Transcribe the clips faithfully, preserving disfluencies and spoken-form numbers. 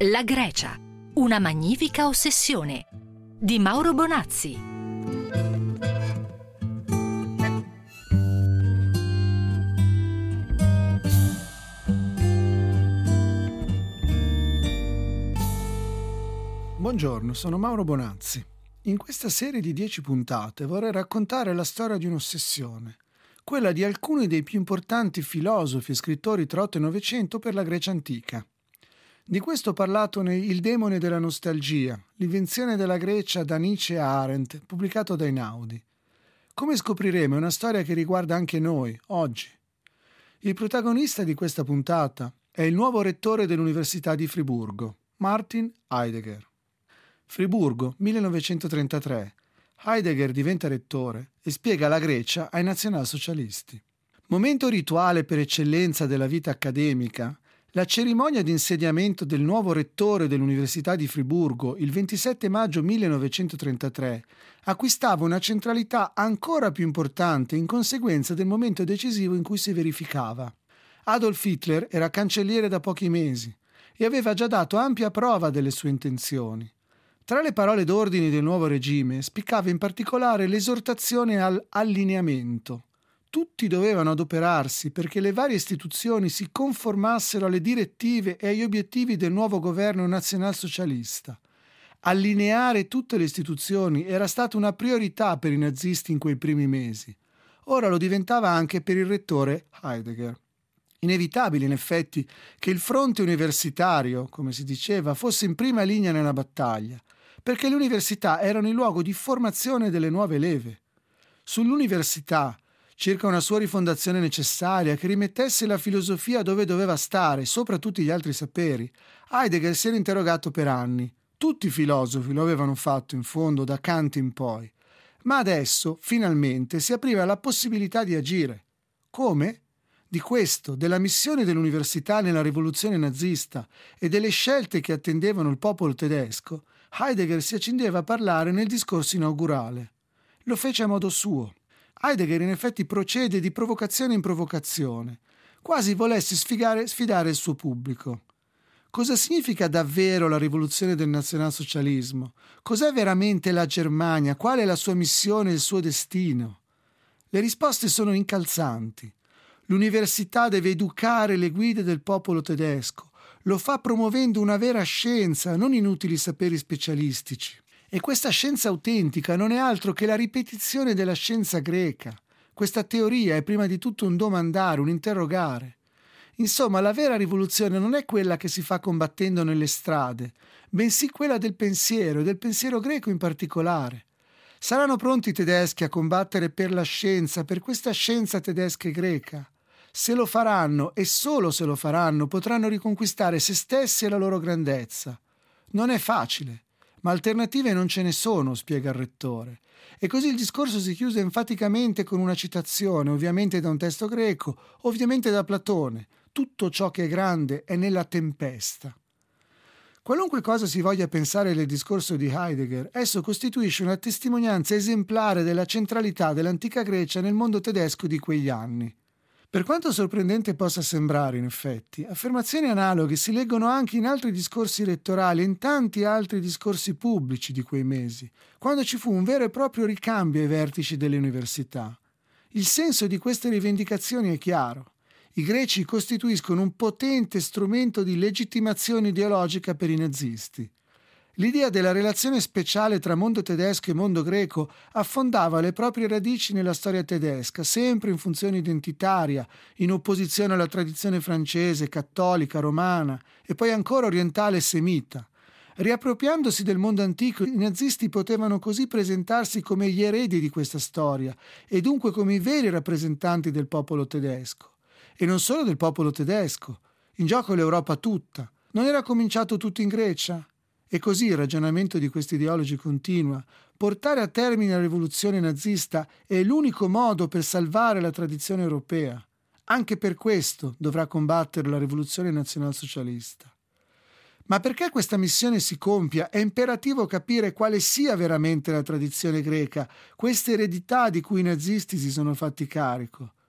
La Grecia, una magnifica ossessione di Mauro Bonazzi. Buongiorno, sono Mauro Bonazzi. In questa serie di dieci puntate vorrei raccontare la storia di un'ossessione, quella di alcuni dei più importanti filosofi e scrittori tra ottocento e novecento per la Grecia antica. Di questo ho parlato nel Il demone della nostalgia, l'invenzione della Grecia da Nietzsche a Arendt, pubblicato da Einaudi. Come scopriremo, è una storia che riguarda anche noi, oggi. Il protagonista di questa puntata è il nuovo rettore dell'Università di Friburgo, Martin Heidegger. Friburgo, millenovecentotrentatré. Heidegger diventa rettore e spiega la Grecia ai nazionalsocialisti. Momento rituale per eccellenza della vita accademica, la cerimonia di insediamento del nuovo rettore dell'Università di Friburgo il ventisette maggio millenovecentotrentatré acquistava una centralità ancora più importante in conseguenza del momento decisivo in cui si verificava. Adolf Hitler era cancelliere da pochi mesi e aveva già dato ampia prova delle sue intenzioni. Tra le parole d'ordine del nuovo regime spiccava in particolare l'esortazione all'allineamento. Tutti dovevano adoperarsi perché le varie istituzioni si conformassero alle direttive e agli obiettivi del nuovo governo nazionalsocialista. Allineare tutte le istituzioni era stata una priorità per i nazisti in quei primi mesi. Ora lo diventava anche per il rettore Heidegger. Inevitabile, in effetti, che il fronte universitario, come si diceva, fosse in prima linea nella battaglia, perché le università erano il luogo di formazione delle nuove leve. Sull'università, circa una sua rifondazione necessaria che rimettesse la filosofia dove doveva stare, sopra tutti gli altri saperi, Heidegger si era interrogato per anni. Tutti i filosofi lo avevano fatto, in fondo, da Kant in poi. Ma adesso, finalmente, si apriva la possibilità di agire. Come? Di questo, della missione dell'università nella rivoluzione nazista e delle scelte che attendevano il popolo tedesco, Heidegger si accingeva a parlare nel discorso inaugurale. Lo fece a modo suo. Heidegger in effetti procede di provocazione in provocazione, quasi volesse sfigare, sfidare il suo pubblico. Cosa significa davvero la rivoluzione del nazionalsocialismo? Cos'è veramente la Germania? Qual è la sua missione e il suo destino? Le risposte sono incalzanti. L'università deve educare le guide del popolo tedesco. Lo fa promuovendo una vera scienza, non inutili saperi specialistici. E questa scienza autentica non è altro che la ripetizione della scienza greca. Questa teoria è prima di tutto un domandare, un interrogare. Insomma, la vera rivoluzione non è quella che si fa combattendo nelle strade, bensì quella del pensiero e del pensiero greco in particolare. Saranno pronti i tedeschi a combattere per la scienza, per questa scienza tedesca e greca? Se lo faranno, e solo se lo faranno, potranno riconquistare se stessi e la loro grandezza. Non è facile, ma alternative non ce ne sono, spiega il rettore. E così il discorso si chiuse enfaticamente con una citazione, ovviamente da un testo greco, ovviamente da Platone. Tutto ciò che è grande è nella tempesta. Qualunque cosa si voglia pensare del discorso di Heidegger, esso costituisce una testimonianza esemplare della centralità dell'antica Grecia nel mondo tedesco di quegli anni. Per quanto sorprendente possa sembrare, in effetti, affermazioni analoghe si leggono anche in altri discorsi elettorali e in tanti altri discorsi pubblici di quei mesi, quando ci fu un vero e proprio ricambio ai vertici delle università. Il senso di queste rivendicazioni è chiaro. I greci costituiscono un potente strumento di legittimazione ideologica per i nazisti. L'idea della relazione speciale tra mondo tedesco e mondo greco affondava le proprie radici nella storia tedesca, sempre in funzione identitaria, in opposizione alla tradizione francese, cattolica, romana e poi ancora orientale e semita. Riappropriandosi del mondo antico, i nazisti potevano così presentarsi come gli eredi di questa storia e dunque come i veri rappresentanti del popolo tedesco. E non solo del popolo tedesco, in gioco l'Europa tutta. Non era cominciato tutto in Grecia? E così il ragionamento di questi ideologi continua. Portare a termine la rivoluzione nazista è l'unico modo per salvare la tradizione europea. Anche per questo dovrà combattere la rivoluzione nazionalsocialista. Ma perché questa missione si compia, è imperativo capire quale sia veramente la tradizione greca, questa eredità di cui i nazisti si sono fatti carico.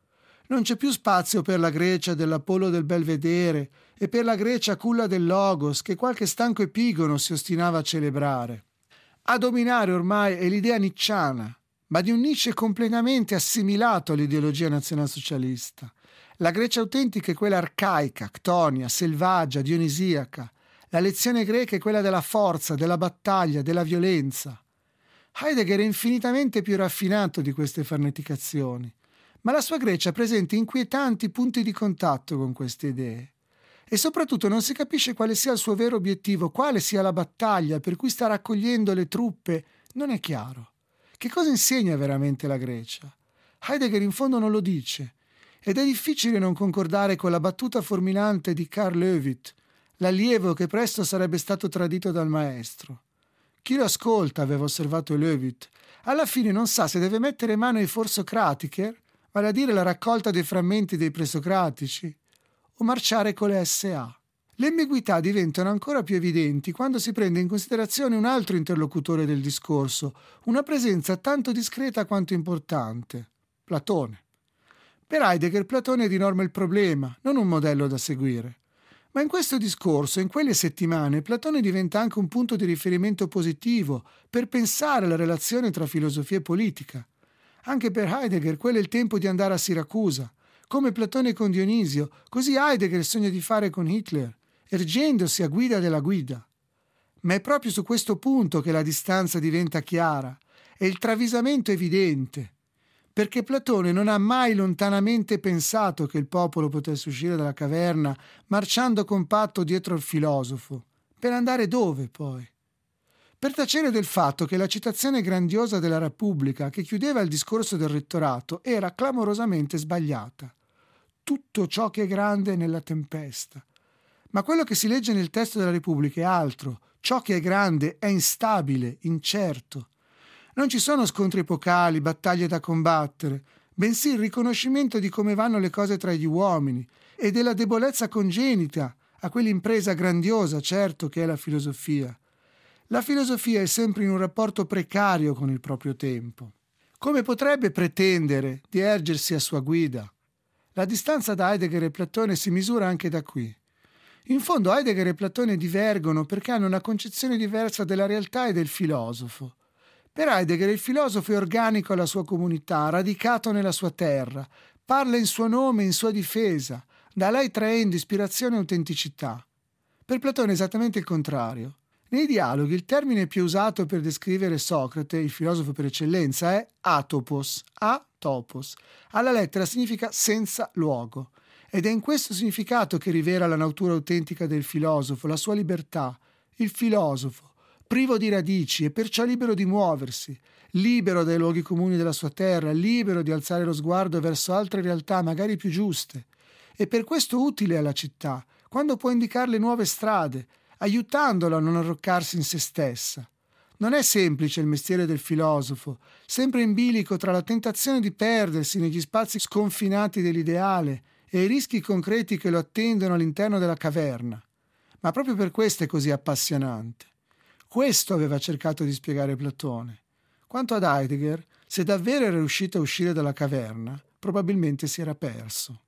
Non c'è più spazio per la Grecia dell'Apollo del Belvedere e per la Grecia culla del Logos che qualche stanco epigono si ostinava a celebrare. A dominare ormai è l'idea nicciana, ma di un Nietzsche completamente assimilato all'ideologia nazionalsocialista. La Grecia autentica è quella arcaica, ctonia, selvaggia, dionisiaca. La lezione greca è quella della forza, della battaglia, della violenza. Heidegger è infinitamente più raffinato di queste farneticazioni, ma la sua Grecia presenta inquietanti punti di contatto con queste idee. E soprattutto non si capisce quale sia il suo vero obiettivo, quale sia la battaglia per cui sta raccogliendo le truppe, non è chiaro. Che cosa insegna veramente la Grecia? Heidegger in fondo non lo dice, ed è difficile non concordare con la battuta formilante di Karl Löwit, l'allievo che presto sarebbe stato tradito dal maestro. Chi lo ascolta, aveva osservato Löwit, alla fine non sa se deve mettere mano ai Forsokratiker, vale a dire la raccolta dei frammenti dei presocratici, o marciare con le S A. Le ambiguità diventano ancora più evidenti quando si prende in considerazione un altro interlocutore del discorso, una presenza tanto discreta quanto importante, Platone. Per Heidegger Platone è di norma il problema, non un modello da seguire. Ma in questo discorso, in quelle settimane, Platone diventa anche un punto di riferimento positivo per pensare alla relazione tra filosofia e politica. Anche per Heidegger quello è il tempo di andare a Siracusa. Come Platone con Dionisio, così Heidegger sogna di fare con Hitler, ergendosi a guida della guida. Ma è proprio su questo punto che la distanza diventa chiara e il travisamento evidente, perché Platone non ha mai lontanamente pensato che il popolo potesse uscire dalla caverna marciando compatto dietro il filosofo. Per andare dove, poi? Per tacere del fatto che la citazione grandiosa della Repubblica che chiudeva il discorso del rettorato era clamorosamente sbagliata. Tutto ciò che è grande nella tempesta. Ma quello che si legge nel testo della Repubblica è altro. Ciò che è grande è instabile, incerto. Non ci sono scontri epocali, battaglie da combattere, bensì il riconoscimento di come vanno le cose tra gli uomini e della debolezza congenita a quell'impresa grandiosa, certo, che è la filosofia. La filosofia è sempre in un rapporto precario con il proprio tempo. Come potrebbe pretendere di ergersi a sua guida? La distanza da Heidegger e Platone si misura anche da qui. In fondo Heidegger e Platone divergono perché hanno una concezione diversa della realtà e del filosofo. Per Heidegger il filosofo è organico alla sua comunità, radicato nella sua terra, parla in suo nome e in sua difesa, da lei traendo ispirazione e autenticità. Per Platone è esattamente il contrario. Nei dialoghi il termine più usato per descrivere Socrate, il filosofo per eccellenza, è atopos, a-topos. Alla lettera significa senza luogo. Ed è in questo significato che rivela la natura autentica del filosofo, la sua libertà. Il filosofo, privo di radici e perciò libero di muoversi, libero dai luoghi comuni della sua terra, libero di alzare lo sguardo verso altre realtà magari più giuste. E per questo utile alla città, quando può indicarle nuove strade, aiutandola a non arroccarsi in se stessa. Non è semplice il mestiere del filosofo, sempre in bilico tra la tentazione di perdersi negli spazi sconfinati dell'ideale e i rischi concreti che lo attendono all'interno della caverna. Ma proprio per questo è così appassionante. Questo aveva cercato di spiegare Platone. Quanto ad Heidegger, se davvero era riuscito a uscire dalla caverna, probabilmente si era perso.